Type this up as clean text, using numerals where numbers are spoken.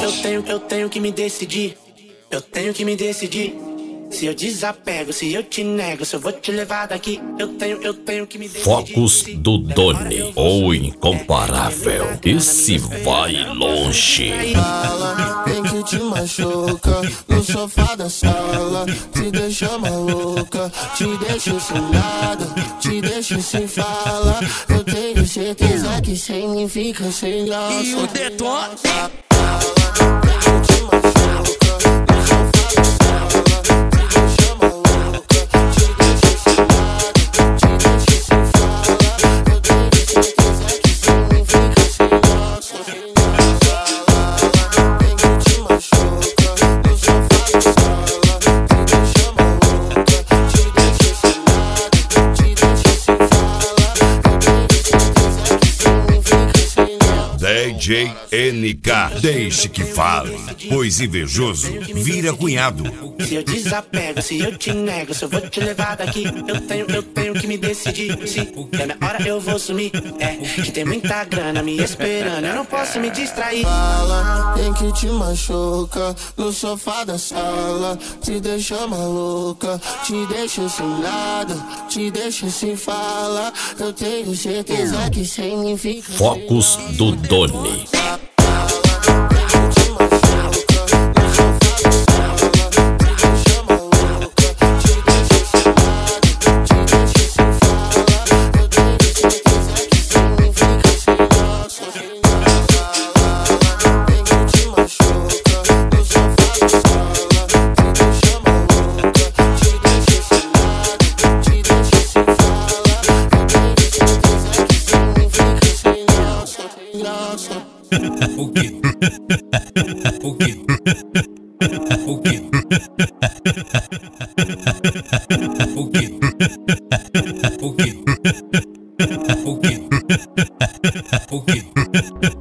tenho que me decidir. Eu tenho que me decidir. Se eu desapego, se eu te nego, se eu vou te levar daqui. Eu tenho que me decidir. Focos do Doni, o incomparável. Esse vai longe. Fala, tem que te machuca no sofá da sala, te deixa maluca, te deixa sem nada, te deixa sem fala. Eu tenho certeza que sem mim fica sem graça. E o detone. DJ NK, deixe que fale, pois invejoso vira cunhado. Se eu desapego, se eu te nego, se eu vou te levar daqui. Eu tenho que me decidir. Se é minha hora eu vou sumir. É que tem muita grana me esperando, eu não posso me distrair. Fala, tem que te machuca no sofá da sala, te deixa maluca, te deixa sem nada, te deixa sem fala. Eu tenho certeza que sem mim fica. Focos do Doni. O quê? O quê? O quê? O quê? O quê? O quê? O quê?